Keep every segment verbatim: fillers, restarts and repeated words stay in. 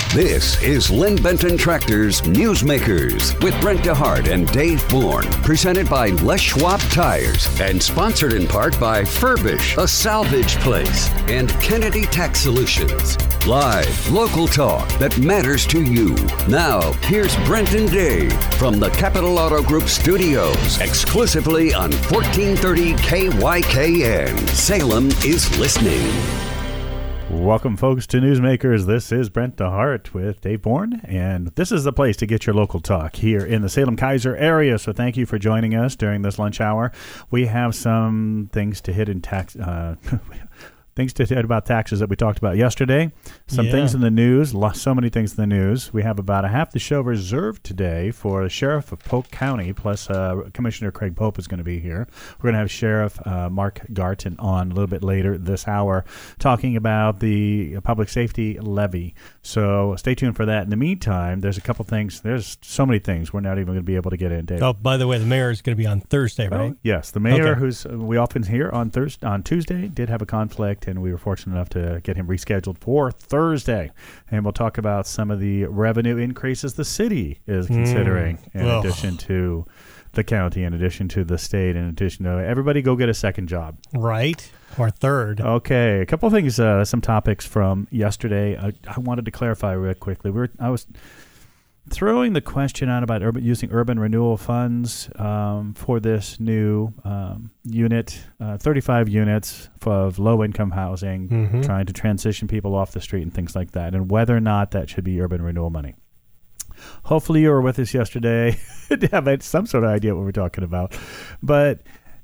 This is Lynn Benton Tractor's Newsmakers with Brent DeHart and Dave Bourne, presented by Les Schwab Tires and sponsored in part by Furbish, a salvage place, and Kennedy Tax Solutions. Live, local talk that matters to you. Now, here's Brent and Dave from the Capital Auto Group studios, exclusively on fourteen thirty K Y K N. Salem is listening. Welcome, folks, to Newsmakers. This is Brent DeHart with Dave Bourne, and this is the place to get your local talk here in the Salem-Keizer area. So thank you for joining us during this lunch hour. We have some things to hit in tax... Uh, Things to hit about taxes that we talked about yesterday. Some yeah. things in the news. So many things in the news. We have about a half the show reserved today for the Sheriff of Polk County, plus uh, Commissioner Craig Pope is going to be here. We're going to have Sheriff uh, Mark Garton on a little bit later this hour talking about the public safety levy. So stay tuned for that. In the meantime, there's a couple things. There's so many things we're not even going to be able to get into. Oh, by the way, the mayor is going to be on Thursday, right? Oh, yes. The mayor, okay. who's we often hear on Thursday, on Tuesday, did have a conflict, and we were fortunate enough to get him rescheduled for Thursday. And we'll talk about some of the revenue increases the city is considering mm. in Ugh. addition to the county, in addition to the state, in addition to everybody go get a second job. Right. Or third. Okay. A couple of things, uh, some topics from yesterday. I, I wanted to clarify real quickly. We were, I was throwing the question out about urban, using urban renewal funds um, for this new um, unit, uh, thirty-five units of low-income housing, mm-hmm. trying to transition people off the street and things like that, and whether or not that should be urban renewal money. Hopefully you were with us yesterday to have some sort of idea what we're talking about. But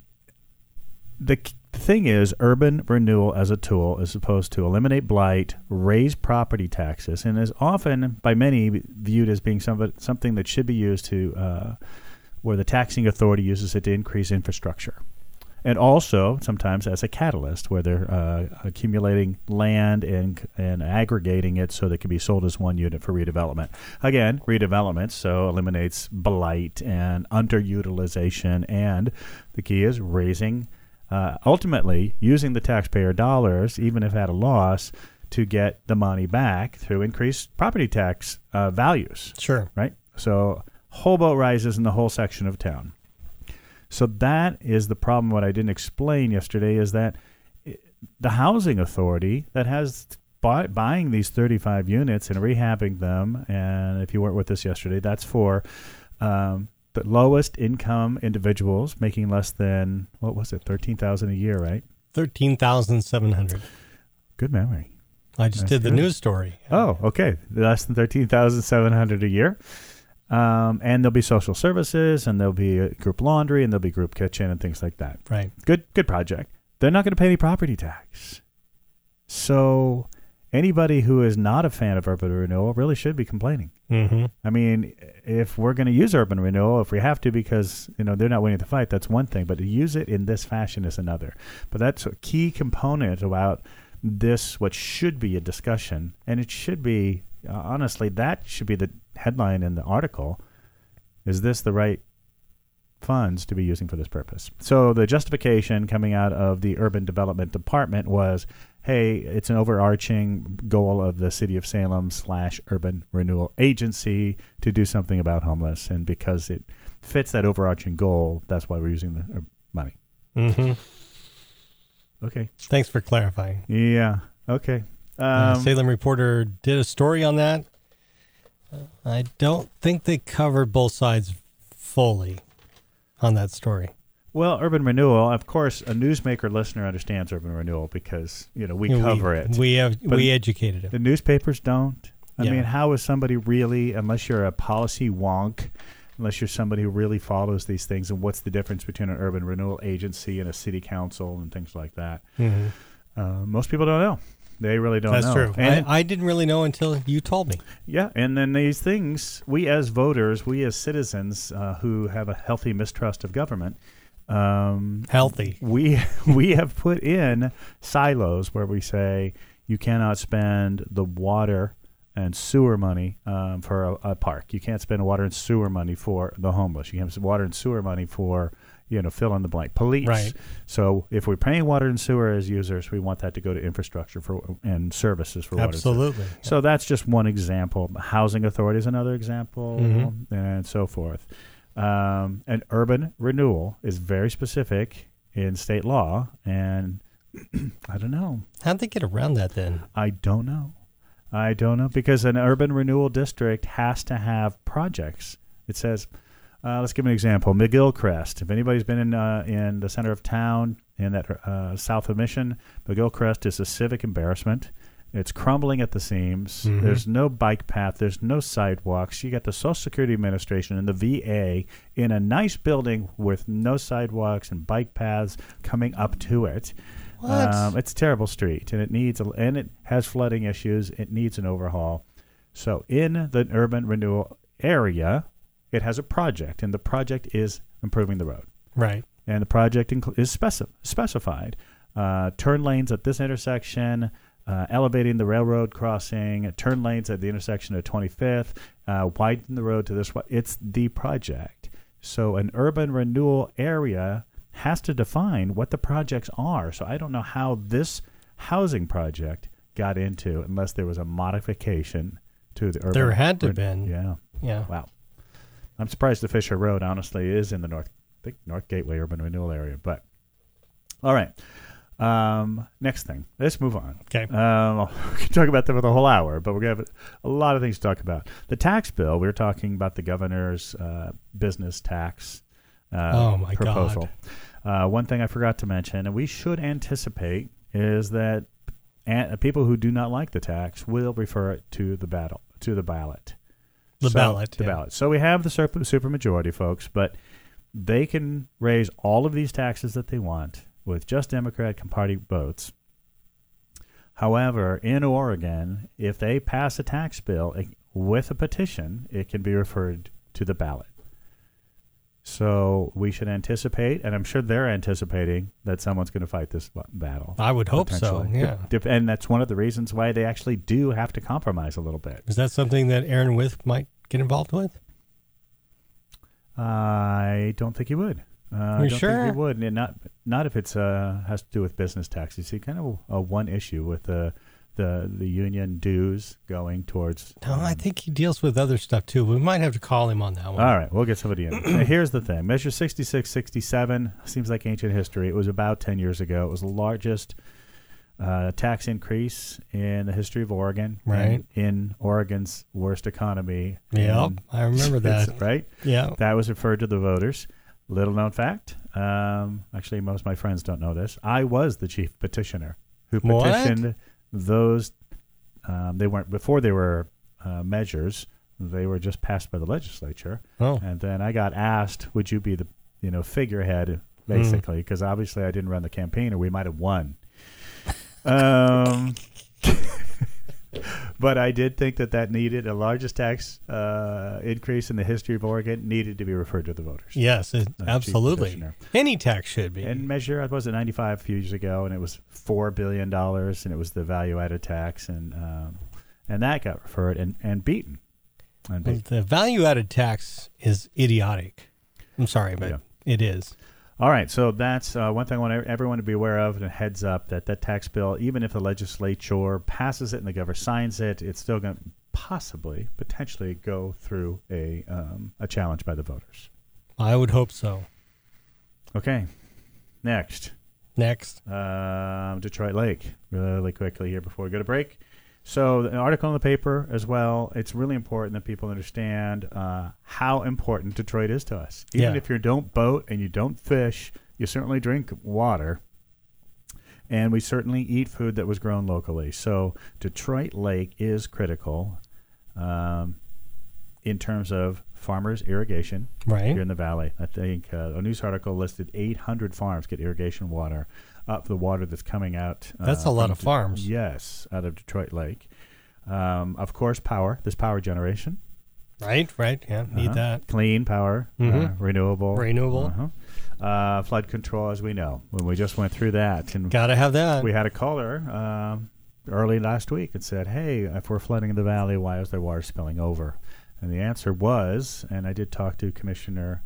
the The thing is, urban renewal as a tool is supposed to eliminate blight, raise property taxes, and is often by many viewed as being some, something that should be used to, uh, where the taxing authority uses it to increase infrastructure. And also sometimes as a catalyst, where they're uh, accumulating land and and aggregating it so that it can be sold as one unit for redevelopment. Again, redevelopment, so eliminates blight and underutilization, and the key is raising Uh, ultimately, using the taxpayer dollars, even if at a loss, to get the money back through increased property tax uh, values. Sure. Right? So whole boat rises in the whole section of town. So that is the problem. What I didn't explain yesterday is that it, the housing authority that has buy, buying these thirty-five units and rehabbing them, and if you weren't with us yesterday, that's for Um, the lowest income individuals making less than, what was it, thirteen thousand dollars a year, right? thirteen thousand seven hundred dollars. Good memory. I just That's did the good. news story. Oh, okay. Less than thirteen thousand seven hundred dollars a year. Um, and there'll be social services, and there'll be a group laundry, and there'll be group kitchen and things like that. Right. Good, good project. They're not going to pay any property tax. So anybody who is not a fan of urban renewal really should be complaining. Mm-hmm. I mean, if we're going to use urban renewal, if we have to because, you know, they're not winning the fight, that's one thing. But to use it in this fashion is another. But that's a key component about this, what should be a discussion. And it should be, uh, honestly, that should be the headline in the article. Is this the right funds to be using for this purpose? So the justification coming out of the Urban Development Department was, hey, it's an overarching goal of the City of Salem slash Urban Renewal Agency to do something about homeless. And because it fits that overarching goal, that's why we're using the money. Mm-hmm. Okay. Thanks for clarifying. Yeah. Okay. Um, uh, Salem Reporter did a story on that. I don't think they covered both sides fully on that story. Well, urban renewal, of course, a newsmaker listener understands urban renewal because, you know, we we, cover it. We have But we educated it. The newspapers don't. I Yeah. mean, how is somebody really, unless you're a policy wonk, unless you're somebody who really follows these things, and what's the difference between an urban renewal agency and a city council and things like that? Mm-hmm. Uh, most people don't know. They really don't That's know. true. And I, I didn't really know until you told me. Yeah, and then these things, we as voters, we as citizens uh, who have a healthy mistrust of government, um, Healthy. we we have put in silos where we say you cannot spend the water and sewer money um, for a, a park. You can't spend water and sewer money for the homeless. You can't spend water and sewer money for you know, fill in the blank. Police. Right. So if we're paying water and sewer as users, we want that to go to infrastructure for and services for water. Absolutely. And sewer. So that's just one example. Housing authority is another example, Mm-hmm. and so forth. Um, and urban renewal is very specific in state law, and I don't know. How'd they get around that then? I don't know. I don't know because an urban renewal district has to have projects. It says, uh, let's give an example. McGillcrest. If anybody's been in uh, in the center of town in that uh, south of Mission, McGillcrest is a civic embarrassment. It's crumbling at the seams. Mm-hmm. There's no bike path. There's no sidewalks. You got the Social Security Administration and the V A in a nice building with no sidewalks and bike paths coming up to it. What? Um, it's a terrible street, and it needs a, and it has flooding issues. It needs an overhaul. So in the urban renewal area, it has a project, and the project is improving the road. Right. And the project inc- is speci- specified. Uh, turn lanes at this intersection, uh, elevating the railroad crossing, turn lanes at the intersection of twenty-fifth, uh, widen the road to this one. It's the project. So an urban renewal area has to define what the projects are. So I don't know how this housing project got into unless there was a modification to the urban. There had to re- been. Yeah. Yeah. Wow. I'm surprised the Fisher Road, honestly, is in the North, I think North Gateway Urban Renewal Area. But all right. Um, next thing. Let's move on. Okay. Um, we can talk about that for the whole hour, but we're going to have a lot of things to talk about. The tax bill, we were talking about the governor's uh, business tax uh, Oh, my proposal. Uh, one thing I forgot to mention, and we should anticipate, is that an- people who do not like the tax will refer it to the battle to the ballot. The So- ballot. The yeah. ballot. So we have the super, super majority, folks, but they can raise all of these taxes that they want with just Democrat Party votes. However, in Oregon, if they pass a tax bill it, with a petition, it can be referred to the ballot. So we should anticipate, and I'm sure they're anticipating, that someone's going to fight this b- battle. I would hope so. potentially. Yeah. Dep- And that's one of the reasons why they actually do have to compromise a little bit. Is that something that Aaron With might get involved with? I don't think he would. Uh, I You don't sure? think he would. And not not if it's uh, has to do with business tax. You see, kind of a, a one issue with the the the union dues going towards. No, I think he deals with other stuff too. We might have to call him on that one. All right, we'll get somebody in. Now, here's the thing: Measure sixty-six sixty-seven seems like ancient history. It was about ten years ago. It was the largest uh, tax increase in the history of Oregon. Right. and in Oregon's worst economy. Yep, And I remember it's- that. Right. Yeah. That was referred to the voters. Little known fact. Um, actually, most of my friends don't know this. I was the chief petitioner who What? petitioned those. Um, they weren't before they were uh, measures. They were just passed by the legislature. Oh. And then I got asked, "Would you be the you know figurehead?" Basically, because obviously I didn't run the campaign, or we might have won. um. But I did think that that needed a largest tax uh, increase in the history of Oregon needed to be referred to the voters. Yes, it, chief absolutely. petitioner. Any tax should be. And measure, I was at ninety-five a few years ago, and it was four billion dollars, and it was the value-added tax, and um, and that got referred and, and beaten. And But beaten. the value-added tax is idiotic. I'm sorry, but Yeah. it is. All right, so that's uh, one thing I want everyone to be aware of, and a heads up that that tax bill, even if the legislature passes it and the governor signs it, it's still going to possibly, potentially go through a um, a challenge by the voters. I would hope so. Okay, next. Next. Um, Detroit Lake, really quickly here before we go to break. So an article in the paper as well. It's really important that people understand uh, how important Detroit is to us. Even Yeah. if you don't boat and you don't fish, you certainly drink water. And we certainly eat food that was grown locally. So Detroit Lake is critical um, in terms of farmers' irrigation Right. here in the valley. I think uh, a news article listed eight hundred farms get irrigation water up the water that's coming out. Uh, That's a lot from of farms. Yes, out of Detroit Lake. Um, of course, power. There's power generation. Right, right. Yeah, need Uh-huh. that. Clean power, uh, Mhm. renewable. Renewable. Uh-huh. Uh, flood control, as we know. When we just went through that. And Got to have that. we had a caller um, early last week and said, hey, if we're flooding the valley, why is there water spilling over? And the answer was, and I did talk to Commissioner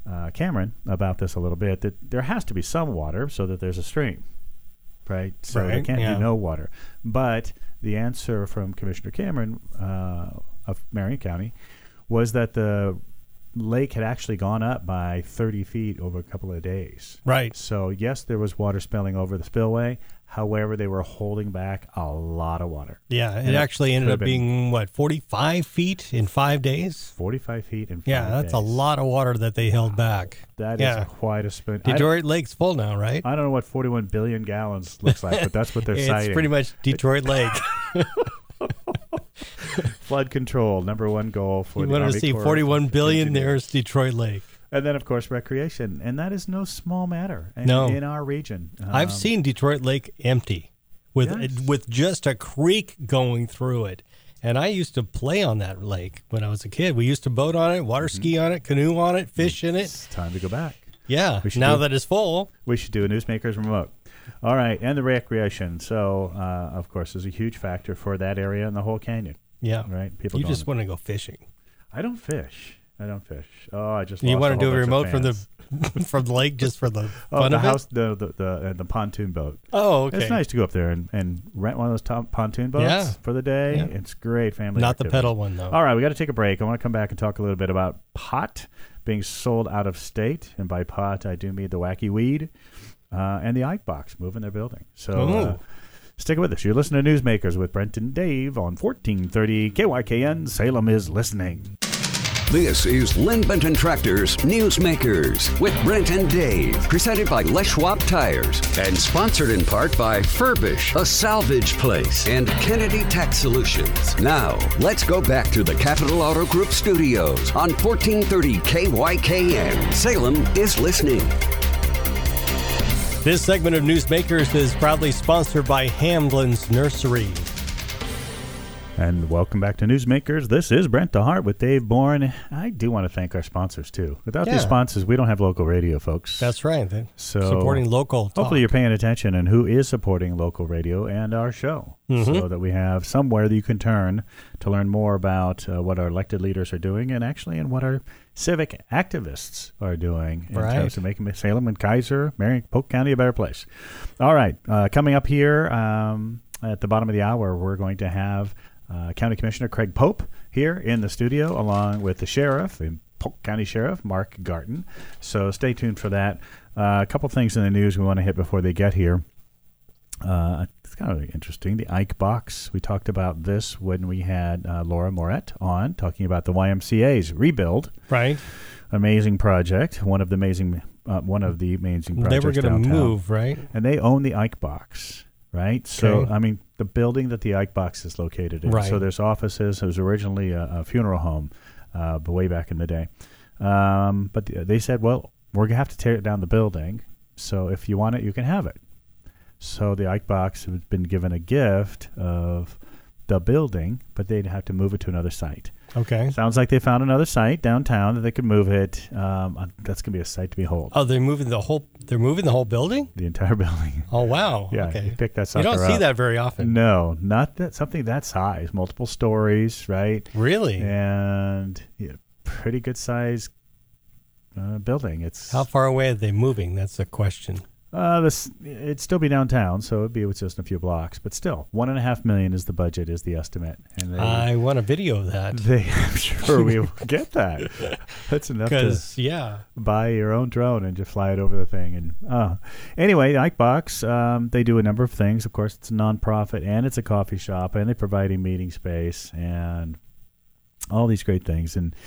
uh, Cameron about this a little bit, that there has to be some water so that there's a stream, right? So Right, there can't yeah. be no water. But the answer from Commissioner Cameron uh, of Marion County was that the lake had actually gone up by thirty feet over a couple of days. Right. So, yes, there was water spilling over the spillway. However, they were holding back a lot of water. Yeah, it And actually ended could up have been being, what, forty-five feet in five days? forty-five feet in five Yeah, that's a days. lot of water that they held back. That is Yeah. quite a spin. I, Detroit Lake's full now, right? I don't know what forty-one billion gallons looks like, but that's what they're It's citing. pretty much Detroit Lake. Flood control, number one goal for You the wanted Army to see Corps forty-one of billion, Engineers. there's Detroit Lake. And then, of course, recreation. And that is no small matter in, No. in our region. I've Um, seen Detroit Lake empty with Yes. with just a creek going through it. And I used to play on that lake when I was a kid. We used to boat on it, water Mm-hmm. ski on it, canoe on it, fish in it. It's time to go back. Yeah, We should now do- that it's full. We should do a Newsmakers remote. All right, and the recreation. So, uh, of course, is a huge factor for that area and the whole canyon. Yeah. Right? People You going- just want to go fishing. I don't fish. I don't fish. Oh, I just. You lost want a to do whole a bunch of remote from fans. the from the lake just for the Oh, fun the of house, it? the the the, uh, the pontoon boat. Oh, okay. It's nice to go up there and, and rent one of those top pontoon boats Yeah. for the day. Yeah. It's great family. Not the activity. pedal one, though. All right, we got to take a break. I want to come back and talk a little bit about pot being sold out of state, and by pot I do mean the wacky weed, uh, and the Ike Box moving their building. So. Uh, Ooh. Stick with us. You're listening to Newsmakers with Brent and Dave on fourteen thirty K Y K N. Salem is listening. This is Lynn Benton Tractor's Newsmakers with Brent and Dave, presented by Les Schwab Tires and sponsored in part by Furbish, a salvage place, and Kennedy Tax Solutions. Now, let's go back to the Capital Auto Group studios on fourteen thirty K Y K N. Salem is listening. This segment of Newsmakers is proudly sponsored by Hamlin's Nursery. And welcome back to Newsmakers. This is Brent DeHart with Dave Bourne. I do want to thank our sponsors, too. Without Yeah. these sponsors, we don't have local radio, folks. That's right. They're So supporting local talk. hopefully you're paying attention and who is supporting local radio and our show, Mhm. so that we have somewhere that you can turn to learn more about uh, what our elected leaders are doing, and actually in what our civic activists are doing in Right. terms of making Salem and Kaiser, Marion, Polk County a better place. All right, uh, coming up here um, at the bottom of the hour, we're going to have uh, County Commissioner Craig Pope here in the studio, along with the sheriff, the Polk County Sheriff Mark Garton. So stay tuned for that. Uh, a couple things in the news we want to hit before they get here. Uh, it's kind of interesting. The Ike Box. We talked about this when we had uh, Laura Moret on, talking about the Y M C A's rebuild. Right. Amazing project. One of the amazing, uh, one of the amazing projects They were going to downtown. move, right? And they own the Ike Box, right? So, Okay. I mean, the building that the Ike Box is located in. Right. So there's offices. It was originally a, a funeral home, uh, but way back in the day. Um, but the, they said, well, we're going to have to tear down the building. So if you want it, you can have it. So the Ike Box has been given a gift of the building, but they'd have to move it to another site. Okay. Sounds like they found another site downtown that they could move it. Um, uh, that's going to be a sight to behold. Oh, they're moving the whole. They're moving the whole building. The entire building. Oh wow. Yeah, Okay. you pick that You sucker don't see up. that very often. No, not that something that size. Multiple stories, right? Really? And yeah, pretty good size uh, building. It's How far away are they moving? That's the question. uh, this it'd still be downtown, so it'd be with just a few blocks. But still, one and a half million is the budget, is the estimate, and they, I want a video of that. they I'm sure we will get that. That's enough to Because yeah, buy your own drone and just fly it over the thing. And uh, anyway, the Ike Box, um, they do a number of things. Of course, it's a nonprofit and it's a coffee shop, and they provide a meeting space and all these great things. And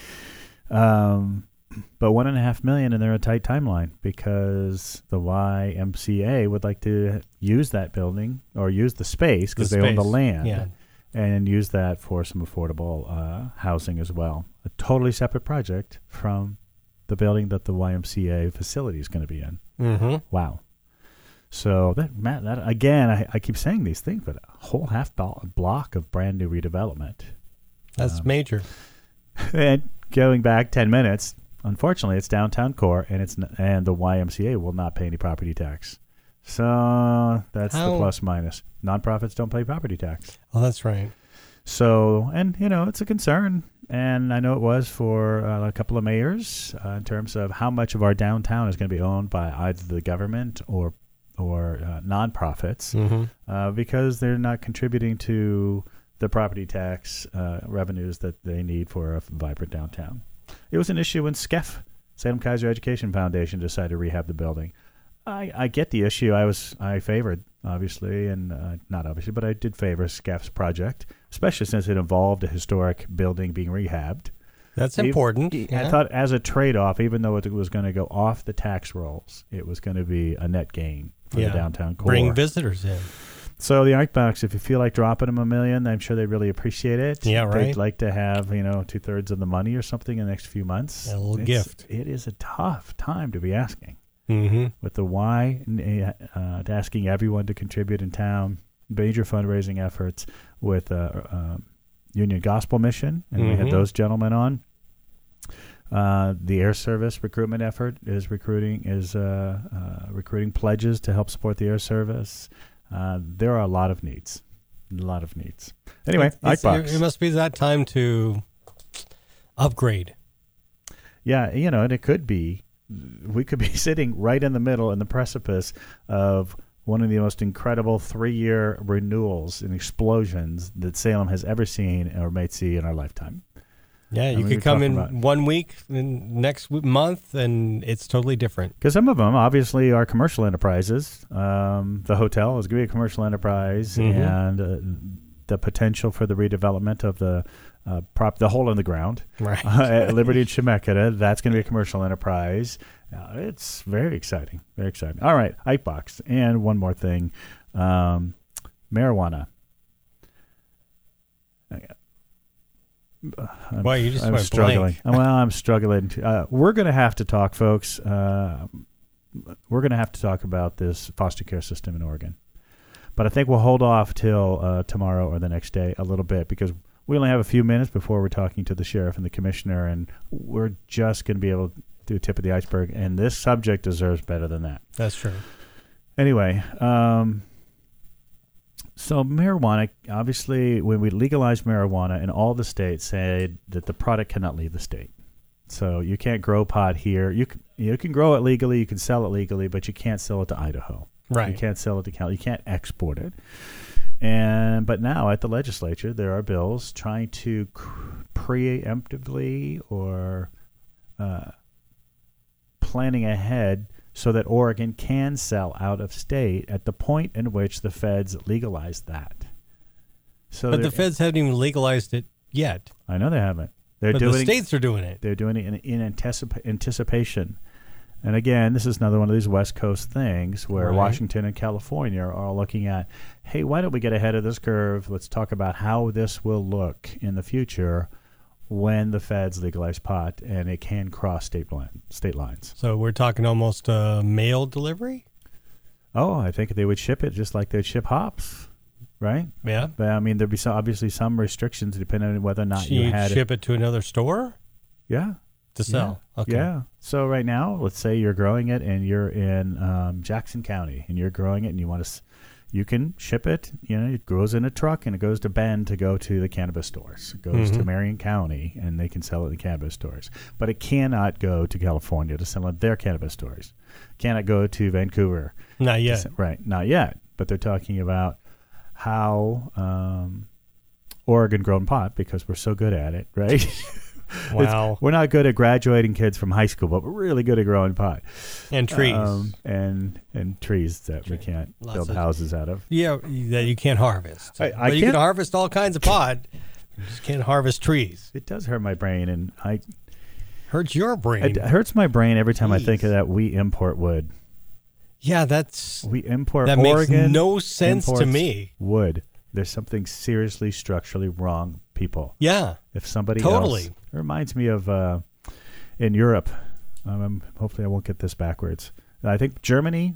um, but one and a half million, and they're a tight timeline because the Y M C A would like to use that building or use the space because The they own the space, land. yeah. And use that for some affordable uh, housing as well. A totally separate project from the building that the Y M C A facility is going to be in. Mm-hmm. Wow. So that, Matt, that again, I, I keep saying these things, but a whole half blo- block of brand new redevelopment. That's Um, major. And going back ten minutes, unfortunately, it's downtown core, and it's n- and the Y M C A will not pay any property tax. So that's How- the plus minus. Nonprofits don't pay property tax. Oh, that's right. So, and you know, it's a concern and I know it was for uh, a couple of mayors uh, in terms of how much of our downtown is going to be owned by either the government or or uh, nonprofits, Mm-hmm. uh, because they're not contributing to the property tax uh, revenues that they need for a vibrant downtown. It was an issue when S C E F, Salem Kaiser Education Foundation, decided to rehab the building. I, I get the issue. I was I favored, obviously, and uh, not obviously, but I did favor S C E F's project, especially since it involved a historic building being rehabbed. That's Even- important. I yeah. thought as a trade-off, even though it was going to go off the tax rolls, it was going to be a net gain for Yeah. the downtown core. Bring visitors in. So the Icebox, if you feel like dropping them a million, I'm sure they really appreciate it. Yeah, right. They'd like to have, you know, two-thirds of the money or something in the next few months. A little It's- gift. It is a tough time to be asking. Mm-hmm. With the why, uh, to asking everyone to contribute in town, major fundraising efforts with uh, uh, Union Gospel Mission, and we had Mhm. those gentlemen on. Uh, the Air Service recruitment effort is recruiting is uh, uh, recruiting pledges to help support the Air Service. Uh, there are a lot of needs, a lot of needs. Anyway, It's- Icebox. it, it must be that time to upgrade. Yeah, you know, and it could be, we could be sitting right in the middle, in the precipice of one of the most incredible three-year renewals and explosions that Salem has ever seen or might see in our lifetime. Yeah, you mean, could we're come in talking about- one week, in next w- month, and it's totally different. Because some of them, obviously, are commercial enterprises. Um, the hotel is going to be a commercial enterprise, Mhm. and uh, the potential for the redevelopment of the uh, prop, the hole in the ground Right. uh, at Liberty and Chemeketa, that's going to be a commercial enterprise. Uh, it's very exciting, very exciting. All right, Icebox, and one more thing, um, marijuana. I'm, Boy, you just I'm went struggling. blank. Well, I'm struggling. Uh, we're going to have to talk, folks. Uh, we're going to have to talk about this foster care system in Oregon. But I think we'll hold off till uh, tomorrow or the next day a little bit, because we only have a few minutes before we're talking to the sheriff and the commissioner, and we're just going to be able to do a tip of the iceberg. And this subject deserves better than that. That's true. Anyway, um, so marijuana, obviously, when we legalized marijuana, in all the states said that the product cannot leave the state. So you can't grow pot here. You can, you can grow it legally, you can sell it legally, but you can't sell it to Idaho. You Right. can't sell it to Cal. You can't export it. And but now at the legislature, there are bills trying to cr- preemptively or uh, planning ahead so that Oregon can sell out of state at the point in which the feds legalize that. So But the they're- feds haven't even legalized it yet. I know they haven't. They're But doing the states are doing it. They're doing it in, in anticip- anticipation. And again, this is another one of these West Coast things where Right. Washington and California are all looking at, hey, why don't we get ahead of this curve? Let's talk about how this will look in the future when the feds legalize pot and it can cross state line, state lines. So we're talking almost uh, mail delivery? Oh, I think they would ship it just like they'd ship hops, right? Yeah. But, I mean, there'd be some, obviously some restrictions depending on whether or not So you you had ship it to another store Yeah. to sell. Yeah. Okay. Yeah. So right now, let's say you're growing it and you're in um, Jackson County and you're growing it and you want to, you can ship it. You know, it grows in a truck and it goes to Bend to go to the cannabis stores. It goes to Mhm. Marion County and they can sell it in cannabis stores. But it cannot go to California to sell at their cannabis stores. Cannot go to Vancouver. Not to yet. se- Right. Not yet. But they're talking about how um, Oregon grown pot, because we're so good at it, right? Wow. We're not good at graduating kids from high school, but we're really good at growing pot. And trees. Um, and and trees that we Tree. can't Lots build of- houses out of. yeah, that you can't harvest. I- I but you can't- can harvest all kinds of pot. You just can't harvest trees. It does hurt my brain, and I Hurts your brain. it hurts my brain every time I think Jeez. of that we import wood. yeah, that's We import that Oregon makes no sense to imports me. wood. There's something seriously structurally wrong, people. Yeah. If somebody Totally. else, it reminds me of uh, in Europe. Um, hopefully, I won't get this backwards. I think Germany.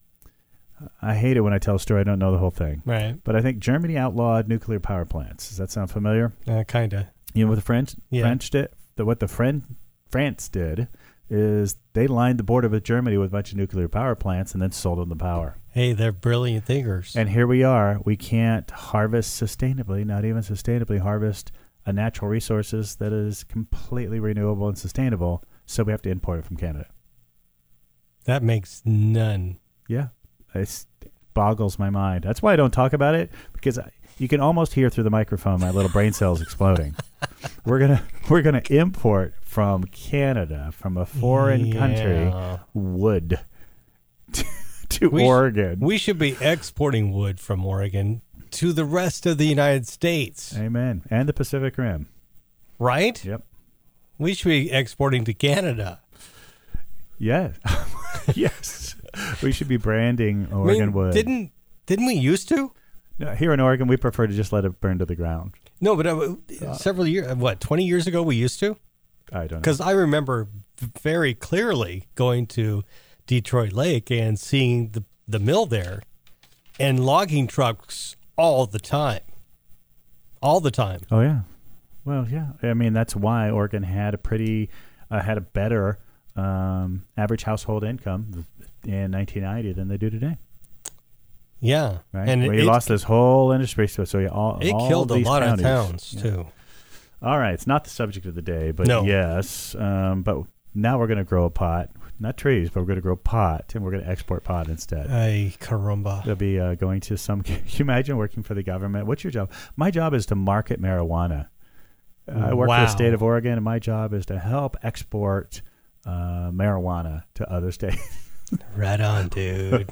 I hate it when I tell a story. I don't know the whole thing, Right. but I think Germany outlawed nuclear power plants. Does that sound familiar? Uh, kind of. You know what the French Yeah. French did? The, what the Fren, France did is they lined the border with Germany with a bunch of nuclear power plants and then sold them the power. Hey, they're brilliant thinkers. And here we are. We can't harvest sustainably, not even sustainably harvest a natural resources that is completely renewable and sustainable, so we have to import it from Canada. That makes none. Yeah, it boggles my mind. That's why I don't talk about it, because I, you can almost hear through the microphone my little brain cells exploding. We're gonna we're gonna import from Canada, from a foreign Yeah. country, wood to, to We sh- Oregon. We should be exporting wood from Oregon to the rest of the United States, Amen. And the Pacific Rim. right? Yep. We should be exporting to Canada. Yeah. Yes. We should be branding I Oregon mean, wood. Didn't didn't we used to? No, here in Oregon, we prefer to just let it burn to the ground. No, but uh, several years, what, twenty years ago we used to? I don't know. Because I remember very clearly going to Detroit Lake and seeing the, the mill there and logging trucks all the time. All the time. Oh, yeah. Well, yeah. I mean, that's why Oregon had a pretty, uh, had a better um, average household income in nineteen ninety than they do today. Yeah. Right? And we it, lost this whole industry. So, so yeah, all, it all killed a these lot counties. of towns, Yeah. too. All right. It's not the subject of the day, but No. yes. Um, but now we're going to grow a pot. Not trees, but we're going to grow pot, and we're going to export pot instead. Ay, caramba. They'll be uh, going to some. Can you imagine working for the government? What's your job? My job is to market marijuana. Uh, I work for Wow. the state of Oregon, and my job is to help export uh, marijuana to other states. Right on, dude.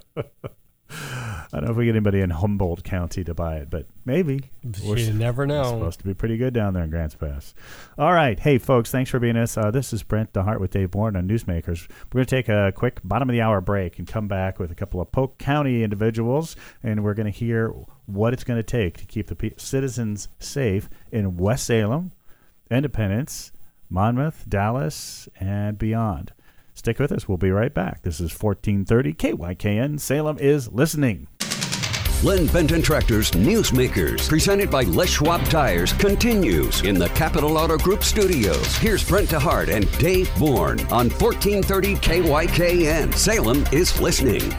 I don't know if we get anybody in Humboldt County to buy it, but maybe. We're You s- never It's know. supposed to be pretty good down there in Grants Pass. All right. Hey, folks, thanks for being us. Uh, this is Brent DeHart with Dave Bourne on Newsmakers. We're going to take a quick bottom of the hour break and come back with a couple of Polk County individuals, and we're going to hear what it's going to take to keep the pe- citizens safe in West Salem, Independence, Monmouth, Dallas, and beyond. Stick with us. We'll be right back. This is fourteen thirty K Y K N. Salem is listening. Len Benton Tractor's Newsmakers, presented by Les Schwab Tires, continues in the Capital Auto Group studios. Here's Brent DeHart and Dave Bourne on fourteen thirty K Y K N. Salem is listening.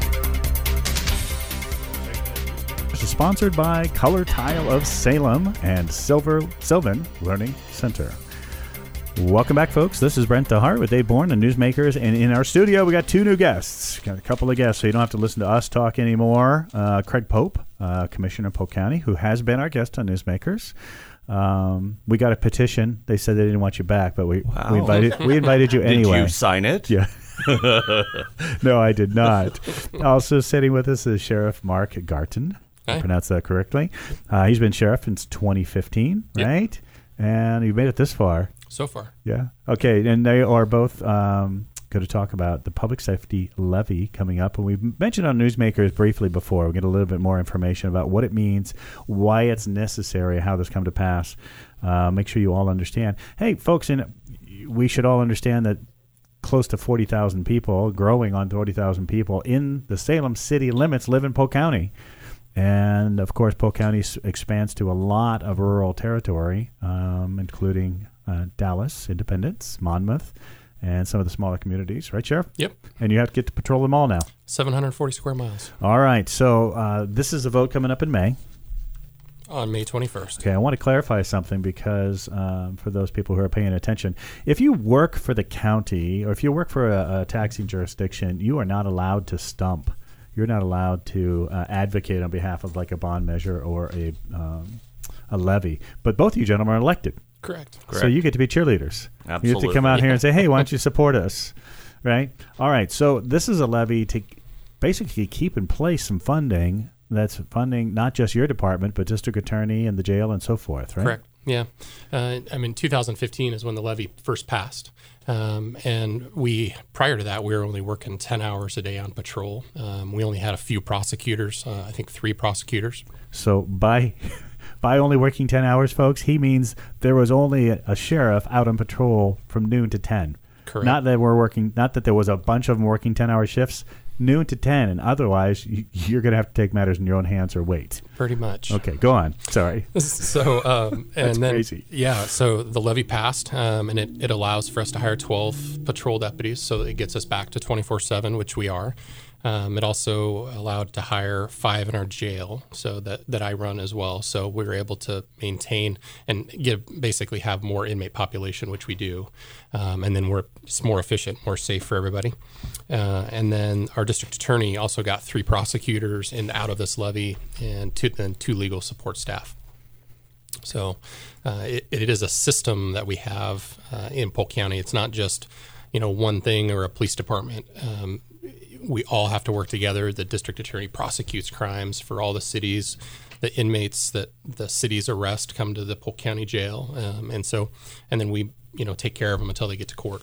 This is sponsored by Color Tile of Salem and Silver Sylvan Learning Center. Welcome back, folks. This is Brent DeHart with Dave Bourne and Newsmakers. And in our studio, we got two new guests. Got a couple of guests, so you don't have to listen to us talk anymore. Uh, Craig Pope, uh, Commissioner of Polk County, who has been our guest on Newsmakers. Um, we got a petition. They said they didn't want you back, but we, Wow. we invited we invited you anyway. Did you sign it? Yeah. No, I did not. Also sitting with us is Sheriff Mark Garton. I Hi. pronounced that correctly. Uh, he's been sheriff since twenty fifteen, Yep. right? And you made it this far. So far. Yeah. Okay. And they are both um, going to talk about the public safety levy coming up. And we've mentioned on Newsmakers briefly before. We'll get a little bit more information about what it means, why it's necessary, how this come to pass. Uh, make sure you all understand. Hey, folks, and we should all understand that close to forty thousand people, growing on forty thousand people in the Salem city limits live in Polk County. And, of course, Polk County s- expands to a lot of rural territory, um, including uh, Dallas, Independence, Monmouth, and some of the smaller communities. Right, Sheriff? Yep. And you have to get to patrol them all now. seven hundred forty square miles All right. So uh, this is a vote coming up in May. on May twenty-first. Okay, I want to clarify something because um, for those people who are paying attention, if you work for the county or if you work for a, a taxing jurisdiction, you are not allowed to stump. You're not allowed to uh, advocate on behalf of like a bond measure or a um, a levy. But both of you gentlemen are elected. Correct. So you get to be cheerleaders. You have to Absolutely. come out here and say, hey, why don't you support us? Right? All right. So this is a levy to basically keep in place some funding that's funding not just your department, but district attorney and the jail and so forth, right? Correct. Yeah. Uh, I mean, two thousand fifteen is when the levy first passed. Um, and we, prior to that, we were only working ten hours a day on patrol. Um, we only had a few prosecutors, uh, I think three prosecutors. So by by only working ten hours, folks, he means there was only a, a sheriff out on patrol from noon to ten. Correct. Not that we're working, not that there was a bunch of them working ten-hour shifts, noon to ten, and otherwise you, you're going to have to take matters in your own hands or wait. Pretty much. Okay, go on. Sorry. So, um, and That's then, crazy. yeah, so the levy passed, um, and it, it allows for us to hire twelve patrol deputies, so it gets us back to twenty-four seven, which we are. Um, it also allowed to hire five in our jail, so that, that I run as well. So we were able to maintain and get basically have more inmate population, which we do, um, and then we're it's more efficient, more safe for everybody. Uh, and then our district attorney also got three prosecutors in out of this levy, and two, then two legal support staff. So uh, it, it is a system that we have uh, in Polk County. It's not just you know one thing or a police department. Um, we all have to work together. The district attorney prosecutes crimes for all the cities. The inmates that the cities arrest come to the Polk County Jail, um, and so and then we you know take care of them until they get to court.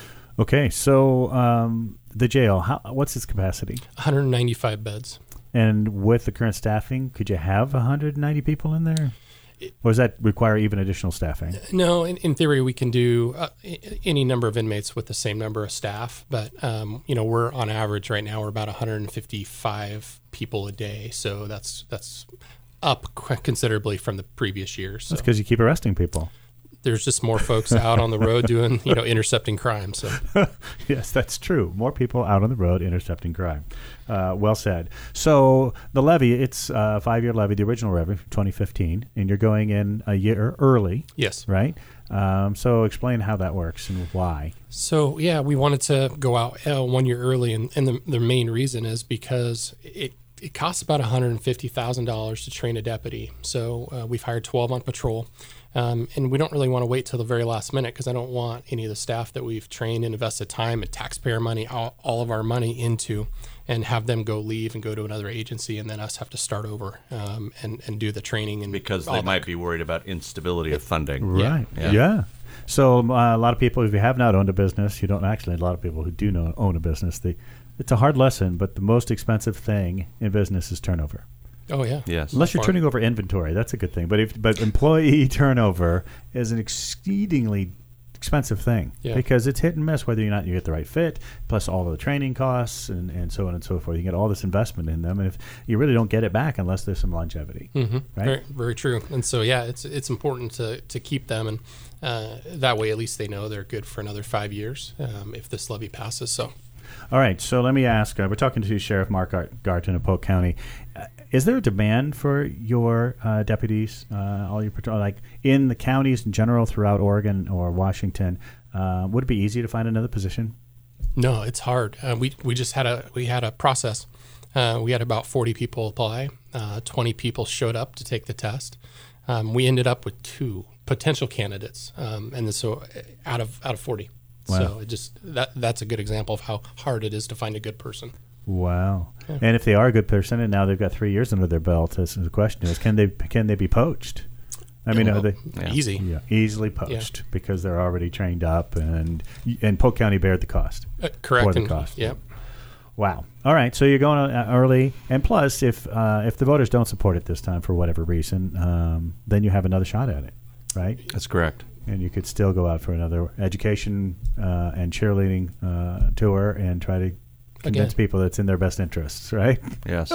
Okay, so um, the jail, how, what's its capacity? one hundred ninety-five beds. And with the current staffing, could you have one hundred ninety people in there? Or does that require even additional staffing? No, in, in theory, we can do uh, any number of inmates with the same number of staff. But, um, you know, we're on average right now, we're about one hundred fifty-five people a day. So that's that's up quite considerably from the previous years. So. That's because you keep arresting people. There's just more folks out on the road doing, you know, intercepting crime. So, yes, that's true. More people out on the road intercepting crime. Uh, well said. So the levy, it's a five-year levy, the original levy from twenty fifteen, and you're going in a year early. Yes. Right? Um, so explain how that works and why. So, yeah, we wanted to go out uh, one year early, and, and the, the main reason is because it It costs about one hundred fifty thousand dollars to train a deputy. So uh, we've hired twelve on patrol. Um, and we don't really want to wait till the very last minute because I don't want any of the staff that we've trained and invested time and taxpayer money, all, all of our money into, and have them go leave and go to another agency and then us have to start over um, and, and do the training. And because all they that. might be worried about instability of funding. Right. Yeah. Yeah. So uh, a lot of people, if you have not owned a business, you don't actually, a lot of people who do know, own a business, they, it's a hard lesson, but the most expensive thing in business is turnover. Oh, yeah. Yes. Unless you're Far. turning over inventory, that's a good thing. But if but employee turnover is an exceedingly expensive thing Yeah. because it's hit and miss whether or not you get the right fit, plus all of the training costs and, and so on and so forth. You get all this investment in them, and if you really don't get it back unless there's some longevity, Mm-hmm. right? Very, very true. And so, yeah, it's it's important to, to keep them, and uh, that way at least they know they're good for another five years um, if this levy passes. So. All right, so let me ask. Uh, we're talking to Sheriff Mark Gar- Garton of Polk County. Uh, is there a demand for your uh, deputies, uh, all your patrol, like in the counties in general throughout Oregon or Washington? Uh, would it be easy to find another position? No, it's hard. Uh, we we just had a we had a process. Uh, we had about forty people apply. Uh, twenty people showed up to take the test. Um, we ended up with two potential candidates, um, and so out of out of forty. Wow. So it just that that's a good example of how hard it is to find a good person. Wow. Yeah. And if they are a good person and now they've got three years under their belt, this is the question is, can they can they be poached? I mean, well, are they Yeah. easy? yeah, easily poached because they're already trained up and and Polk County bared the cost. Uh, correct. For the and, cost. Yeah. Wow. All right. So you're going uh, early, and plus, if uh, if the voters don't support it this time for whatever reason, um, then you have another shot at it, right? That's correct. And you could still go out for another education uh, and cheerleading uh, tour and try to convince Again. people that it's in their best interests, right? Yes.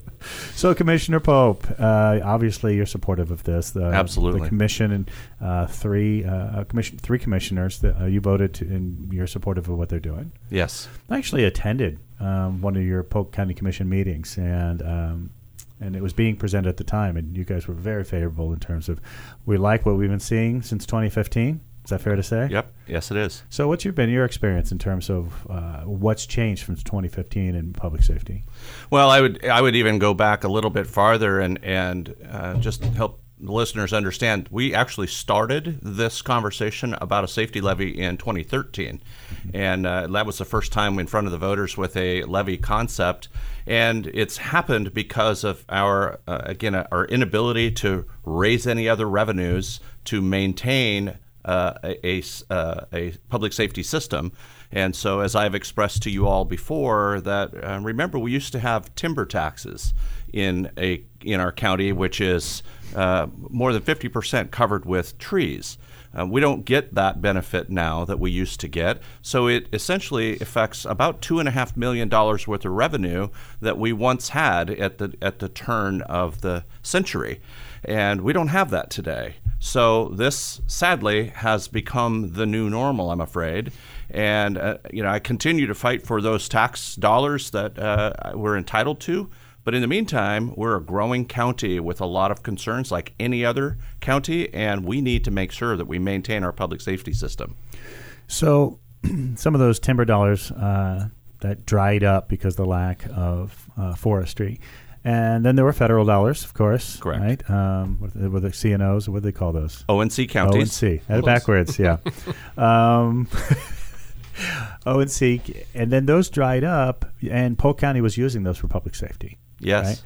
So, Commissioner Pope, uh, obviously you're supportive of this. The, Absolutely. The commission and uh, three uh, commission, three commissioners that uh, you voted to, and you're supportive of what they're doing. Yes. I actually attended um, one of your Polk County Commission meetings, and um, and it was being presented at the time, and you guys were very favorable in terms of we like what we've been seeing since twenty fifteen. Is that fair to say? Yep. Yes, it is. So what's your, been your experience in terms of uh, what's changed from twenty fifteen in public safety? Well, I would I would even go back a little bit farther and and uh, just help the listeners understand. We actually started this conversation about a safety levy in twenty thirteen, and uh, that was the first time in front of the voters with a levy concept. And it's happened because of our uh, again our inability to raise any other revenues to maintain Uh, a, a, uh, a public safety system. And so as I've expressed to you all before that, uh, remember we used to have timber taxes in a in our county, which is uh, more than fifty percent covered with trees. Uh, we don't get that benefit now that we used to get. So it essentially affects about two and a half million dollars worth of revenue that we once had at the at the turn of the century. And we don't have that today. So this, sadly, has become the new normal, I'm afraid. And, uh, you know, I continue to fight for those tax dollars that uh, we're entitled to. But in the meantime, we're a growing county with a lot of concerns like any other county, and we need to make sure that we maintain our public safety system. So some of those timber dollars uh, that dried up because of the lack of uh, forestry. And then there were federal dollars, of course. Correct. Right? Um, what were the C N Os? What do they call those? O and C counties. O and C. I had it backwards, yeah. um, O and C. And then those dried up, and Polk County was using those for public safety. Yes. Right?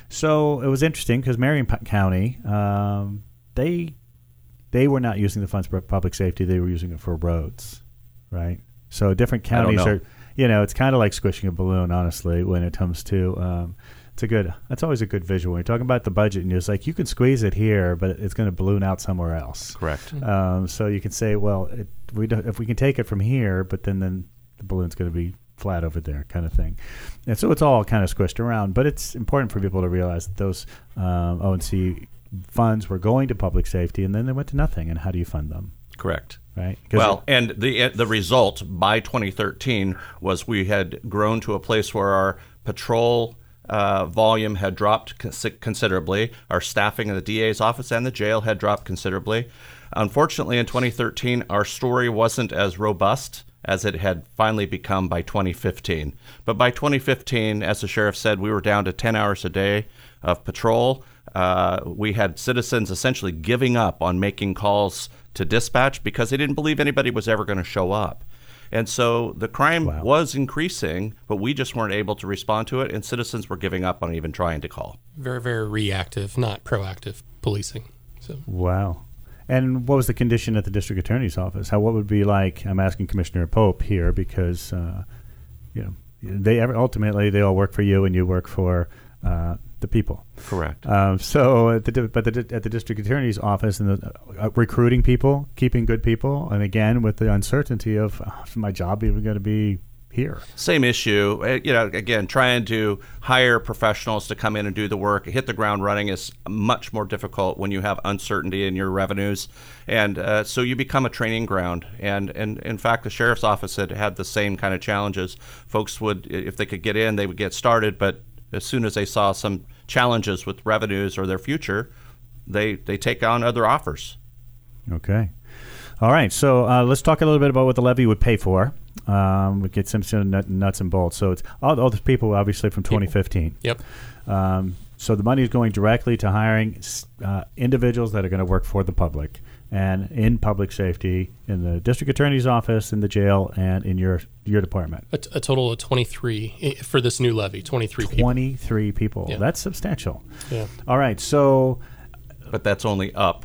So it was interesting because Marion County, um, they they were not using the funds for public safety. They were using it for roads, right? So different counties know. are, you know, it's kind of like squishing a balloon, honestly, when it comes to um, – it's a good. That's always a good visual. When you're talking about the budget, and it's like you can squeeze it here, but it's going to balloon out somewhere else. Correct. Um, so you can say, well, it, we don't, if we can take it from here, but then then the balloon's going to be flat over there, kind of thing. And so it's all kind of squished around. But it's important for people to realize that those um, O and C funds were going to public safety, and then they went to nothing. And how do you fund them? Correct. Right. 'Cause Well, and the the result by twenty thirteen was we had grown to a place where our patrol Uh, volume had dropped cons- considerably. Our staffing in the D A's office and the jail had dropped considerably. Unfortunately, in twenty thirteen, our story wasn't as robust as it had finally become by twenty fifteen. But by twenty fifteen, as the sheriff said, we were down to ten hours a day of patrol. Uh, we had citizens essentially giving up on making calls to dispatch because they didn't believe anybody was ever going to show up. And so the crime Wow. was increasing, but we just weren't able to respond to it, and citizens were giving up on even trying to call. Very, very reactive, not proactive policing. So Wow. And what was the condition at the district attorney's office? How what would be like? I'm asking Commissioner Pope here because uh, you know they ever, ultimately they all work for you, and you work for uh, the people. Correct. Um, so, at the, but the, at the district attorney's office, and the, uh, recruiting people, keeping good people, and again with the uncertainty of uh, is my job even going to be here? Same issue. Uh, You know, again, trying to hire professionals to come in and do the work, hit the ground running is much more difficult when you have uncertainty in your revenues. And uh, so you become a training ground. And, and in fact, the sheriff's office had had the same kind of challenges. Folks would, if they could get in, they would get started. But as soon as they saw some challenges with revenues or their future, they, they take on other offers. Okay. All right. So uh, let's talk a little bit about what the levy would pay for. Um, we get some, some nut- nuts and bolts. So it's all, all the people, obviously, from twenty fifteen. Yep. Um, so the money is going directly to hiring uh, individuals that are going to work for the public and in public safety in the district attorney's office, in the jail, and in your your department. A, t- a total of twenty-three i- for this new levy, twenty-three people. twenty-three people. Yeah. That's substantial. Yeah. All right. So But that's only up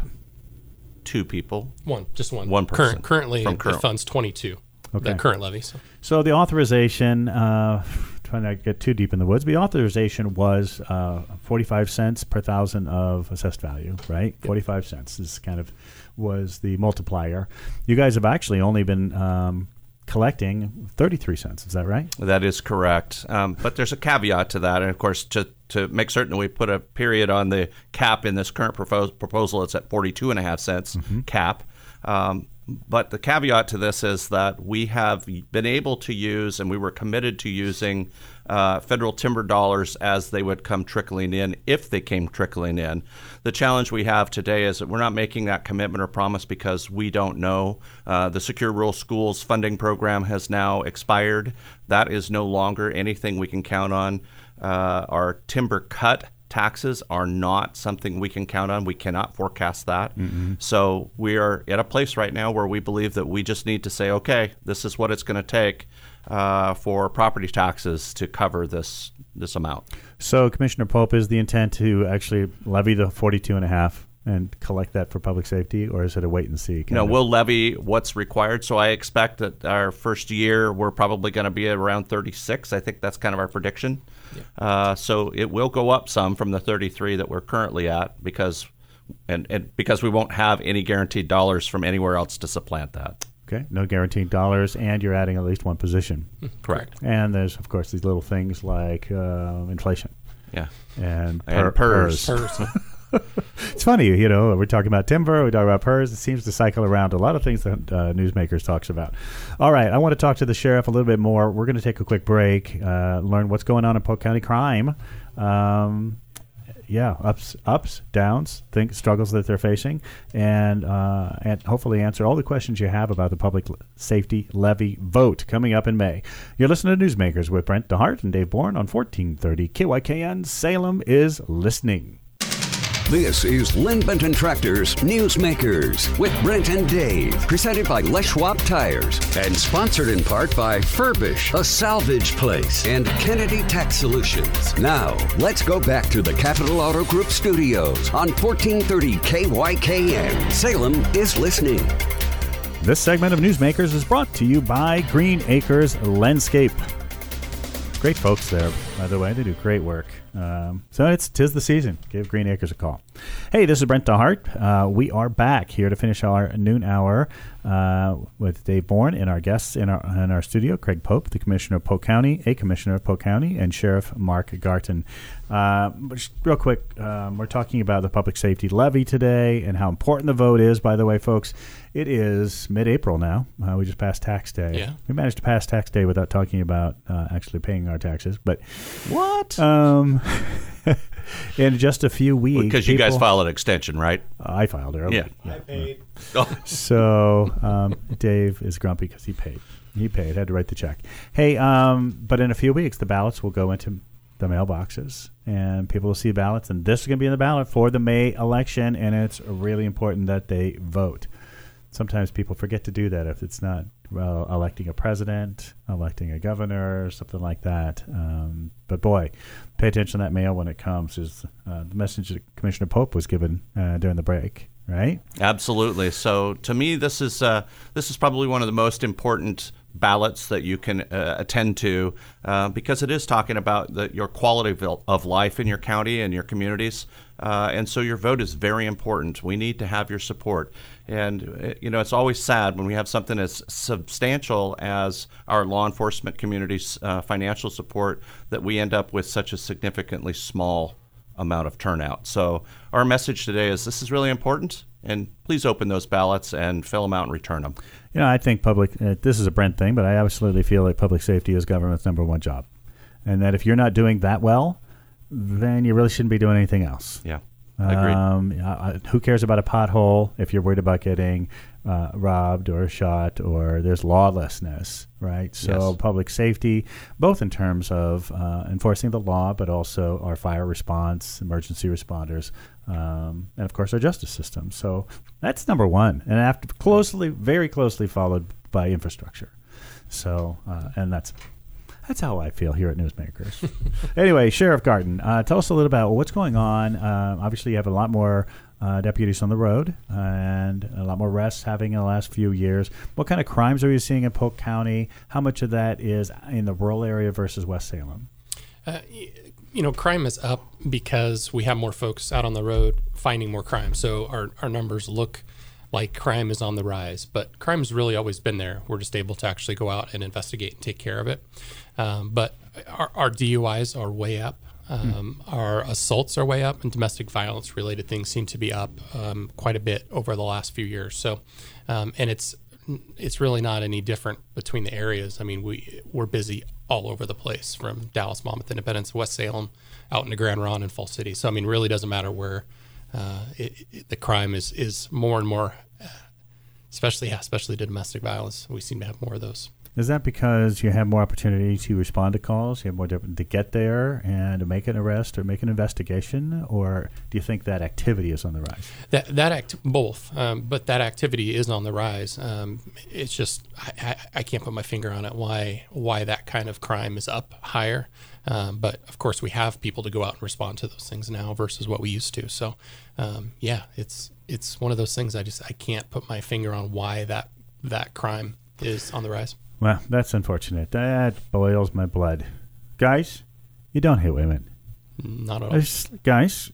two people. One, just one. One person Current, currently, from it current. funds twenty-two. Okay. The current levy. So. So the authorization, uh, trying not to get too deep in the woods, but the authorization was uh, forty-five cents per thousand of assessed value, right? Yep. forty-five cents is kind of was the multiplier. You guys have actually only been um, collecting thirty-three cents. Is that right? That is correct. Um, but there's a caveat to that. And, of course, to, to make certain that we put a period on the cap in this current propos- proposal, it's at forty-two and a half cents Mm-hmm. cap. Um, but the caveat to this is that we have been able to use, and we were committed to using uh, federal timber dollars as they would come trickling in, if they came trickling in. The challenge we have today is that we're not making that commitment or promise because we don't know. Uh, the Secure Rural Schools funding program has now expired. That is no longer anything we can count on. Uh, our timber cut taxes are not something we can count on. We cannot forecast that. Mm-hmm. So we are at a place right now where we believe that we just need to say, okay, this is what it's going to take uh, for property taxes to cover this this amount. So Commissioner Pope, is the intent to actually levy the forty-two and a half and collect that for public safety, or is it a wait and see? No, of? we'll levy what's required. So I expect that our first year we're probably going to be around thirty-six. I think that's kind of our prediction. Yeah. Uh, so it will go up some from the thirty-three that we're currently at because, and, and because we won't have any guaranteed dollars from anywhere else to supplant that. Okay, no guaranteed dollars, and you're adding at least one position. Correct. And there's, of course, these little things like uh, inflation Yeah. and, And per- PERS. PERS. It's funny, you know, we're talking about timber, we talk about P E R S. It seems to cycle around a lot of things that uh, Newsmakers talks about. All right, I want to talk to the sheriff a little bit more. We're going to take a quick break, uh, learn what's going on in Polk County crime. Um, yeah, ups, ups, downs, think struggles that they're facing, and uh, and hopefully answer all the questions you have about the public safety levy vote coming up in May. You're listening to Newsmakers with Brent DeHart and Dave Bourne on fourteen thirty K Y K N. Salem is listening. This is Lynn Benton Tractors Newsmakers with Brent and Dave, presented by Les Schwab Tires and sponsored in part by Furbish, a salvage place, and Kennedy Tax Solutions. Now, let's go back to the Capital Auto Group studios on fourteen thirty K Y K N. Salem is listening. This segment of Newsmakers is brought to you by Green Acres Landscape. Great folks there, by the way. They do great work. Um, so it's 'tis the season. Give Green Acres a call. Hey, this is Brent DeHart. Uh, we are back here to finish our noon hour uh, with Dave Bourne and our guests in our in our studio, Craig Pope, the Commissioner of Polk County, a Commissioner of Polk County, and Sheriff Mark Garton. Uh, just real quick, um, we're talking about the public safety levy today and how important the vote is. By the way, folks, it is mid-April now. Uh, we just passed tax day. Yeah. We managed to pass tax day without talking about uh, actually paying our taxes. But What? um, in just a few weeks, Because you guys people- filed an extension, right? I filed early. Yeah. I paid. So um, Dave is grumpy because he paid. He paid. Had to write the check. Hey, um, but in a few weeks, the ballots will go into the mailboxes, and people will see ballots, and this is going to be in the ballot for the May election, and it's really important that they vote. Sometimes people forget to do that if it's not well, electing a president, electing a governor, something like that. Um, but boy, pay attention to that mail when it comes. Is uh, the message that Commissioner Pope was given uh, during the break, right? Absolutely. So to me, this is uh, this is probably one of the most important ballots that you can uh, attend to uh, because it is talking about the, your quality of, of life in your county and your communities. Uh, and so your vote is very important. We need to have your support. And, you know, it's always sad when we have something as substantial as our law enforcement community's uh, financial support that we end up with such a significantly small amount of turnout. So our message today is this is really important, and please open those ballots and fill them out and return them. You know, I think public, uh, this is a Brent thing, but I absolutely feel like public safety is government's number one job. And that if you're not doing that well, then you really shouldn't be doing anything else. Yeah, agreed. Um, uh, who cares about a pothole if you're worried about getting uh, robbed or shot or there's lawlessness, right? So Yes. public safety, both in terms of uh, enforcing the law, but also our fire response, emergency responders, um, and of course our justice system. So that's number one, and after closely, very closely followed by infrastructure. So, uh, and that's That's how I feel here at Newsmakers. Anyway, Sheriff Garton, uh, tell us a little about what's going on. Uh, obviously, you have a lot more uh, deputies on the road and a lot more arrests having in the last few years. What kind of crimes are you seeing in Polk County? How much of that is in the rural area versus West Salem? Uh, y- you know, crime is up because we have more folks out on the road finding more crime. So our, our numbers look like crime is on the rise, but crime's really always been there. We're just able to actually go out and investigate and take care of it. Um, but our, our D U Is are way up. Um, hmm. Our assaults are way up, and domestic violence related things seem to be up um, quite a bit over the last few years. So, um, and it's it's really not any different between the areas. I mean, we we're busy all over the place, from Dallas, Monmouth, Independence, West Salem, out into Grand Ronde and Fall City. So, I mean, really doesn't matter where uh, it, it, the crime is is more and more, especially yeah, especially to domestic violence. We seem to have more of those. Is that because you have more opportunity to respond to calls? You have more to, to get there and to make an arrest or make an investigation? Or do you think that activity is on the rise? That that act both, um, but that activity is on the rise. Um, it's just I, I, I can't put my finger on it why why that kind of crime is up higher. Um, but of course, we have people to go out and respond to those things now versus what we used to. So um, yeah, it's it's one of those things I just I can't put my finger on why that that crime is on the rise. Well, that's unfortunate. That boils my blood. Guys, you don't hit women. Not at all. There's, guys,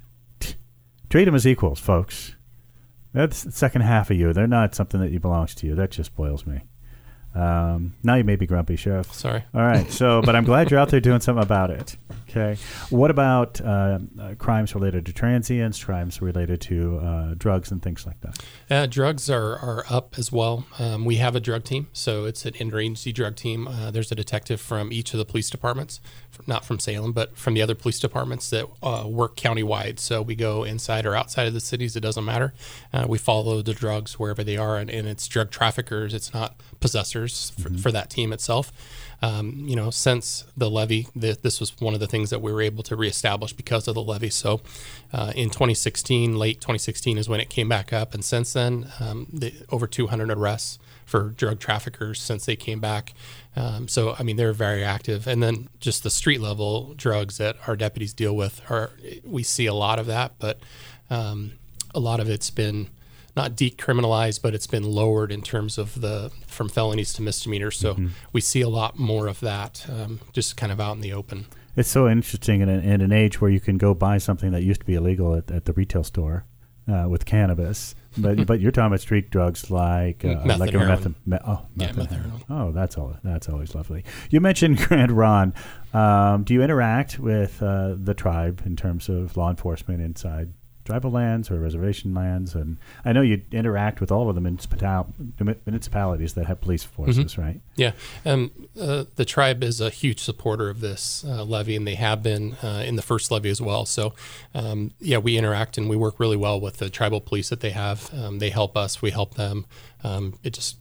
t- treat them as equals, folks. That's the second half of you. They're not something that you belongs to you. That just boils me. Um, now you may be grumpy, Sheriff. Sorry. All right. So, but I'm glad you're out there doing something about it. Okay. What about uh, uh, crimes related to transients, crimes related to uh, drugs and things like that? Uh, drugs are, are up as well. Um, we have a drug team, so it's an interagency drug team. Uh, there's a detective from each of the police departments, not from Salem, but from the other police departments that uh, work countywide. So we go inside or outside of the cities, it doesn't matter. Uh, we follow the drugs wherever they are, and, and it's drug traffickers, it's not possessors for, mm-hmm. for that team itself. Um, you know, since the levy, th- this was one of the things that we were able to reestablish because of the levy. So uh, in twenty sixteen, late twenty sixteen is when it came back up. And since then, um, the, over two hundred arrests for drug traffickers since they came back. Um, so, I mean, they're very active. And then just the street level drugs that our deputies deal with, are we see a lot of that, but um, a lot of it's been not decriminalized, but it's been lowered in terms of the from felonies to misdemeanors. So mm-hmm. we see a lot more of that um, just kind of out in the open. It's so interesting in, a, in an age where you can go buy something that used to be illegal at, at the retail store uh, with cannabis, but but you're talking about street drugs like uh, meth like and heroin. Meth, me, oh, meth yeah, and meth heroin. heroin. Oh, that's all. That's always lovely. You mentioned Grand Ron. Um, do you interact with uh, the tribe in terms of law enforcement inside tribal lands or reservation lands? And I know you interact with all of the municipal- municipalities that have police forces, mm-hmm. right? Yeah. Um, uh, the tribe is a huge supporter of this uh, levy, and they have been uh, in the first levy as well. So, um, yeah, we interact and we work really well with the tribal police that they have. Um, they help us. We help them. Um, it just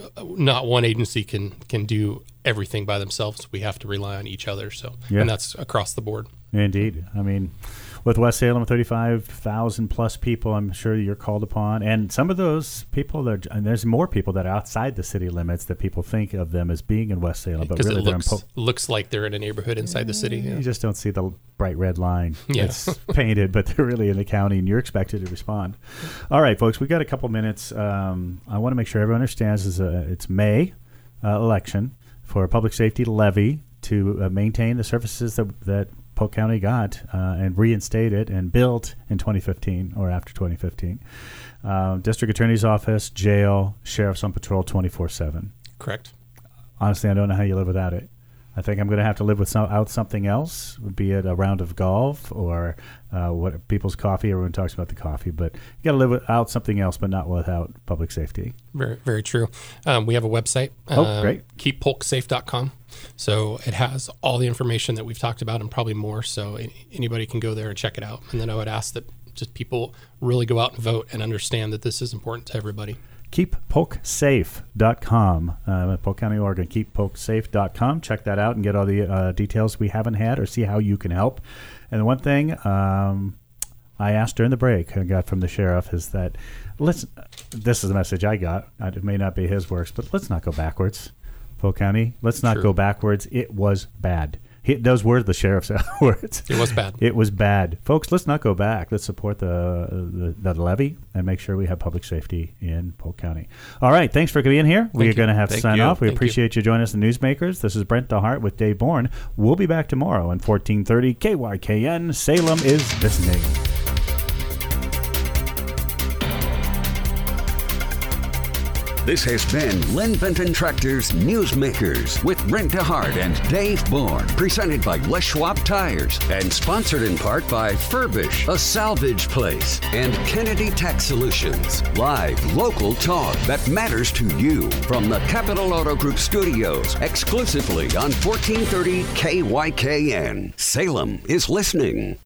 not one agency can can do everything by themselves. We have to rely on each other. So, yeah. And that's across the board. Indeed. I mean, with West Salem, thirty-five thousand plus people, I'm sure you're called upon. And some of those people, that, and there's more people that are outside the city limits that people think of them as being in West Salem. But really it looks, they're in po- looks like they're in a neighborhood inside yeah, the city. Yeah. You just don't see the bright red line. Yeah. It's painted, but they're really in the county, and you're expected to respond. All right, folks, we've got a couple minutes. Um, I want to make sure everyone understands is a, it's May uh, election for a public safety levy to uh, maintain the services that that Polk County got uh, and reinstated and built in twenty fifteen or after twenty fifteen. Uh, District Attorney's Office, jail, sheriff's on patrol twenty-four seven. Correct. Honestly, I don't know how you live without it. I think I'm going to have to live without something else, be it a round of golf or uh, what people's coffee. Everyone talks about the coffee, but you got to live without something else, but not without public safety. Very, very true. Um, we have a website. Oh, um, great. keep polk safe dot com. So it has all the information that we've talked about and probably more. So anybody can go there and check it out. And then I would ask that just people really go out and vote and understand that this is important to everybody. keep polk safe dot com. Uh, Polk County, Oregon. keep polk safe dot com. Check that out and get all the uh, details we haven't had or see how you can help. And the one thing um, I asked during the break I got from the sheriff is that let's. This is the message I got. It may not be his works, but let's not go backwards. Polk County, let's not True. go backwards. It was bad. He, those were the sheriff's words. It was bad. It was bad. Folks, let's not go back. Let's support the, the the levy and make sure we have public safety in Polk County. All right. Thanks for being here. We're going to have to Thank sign you. off. We Thank appreciate you. you joining us, the Newsmakers. This is Brent DeHart with Dave Bourne. We'll be back tomorrow on fourteen thirty K Y K N. Salem is listening. This has been Lynn Benton Tractor's Newsmakers with Brent DeHart and Dave Bourne, presented by Les Schwab Tires and sponsored in part by Furbish, a salvage place, and Kennedy Tax Solutions. Live, local talk that matters to you from the Capital Auto Group studios, exclusively on fourteen thirty K Y K N. Salem is listening.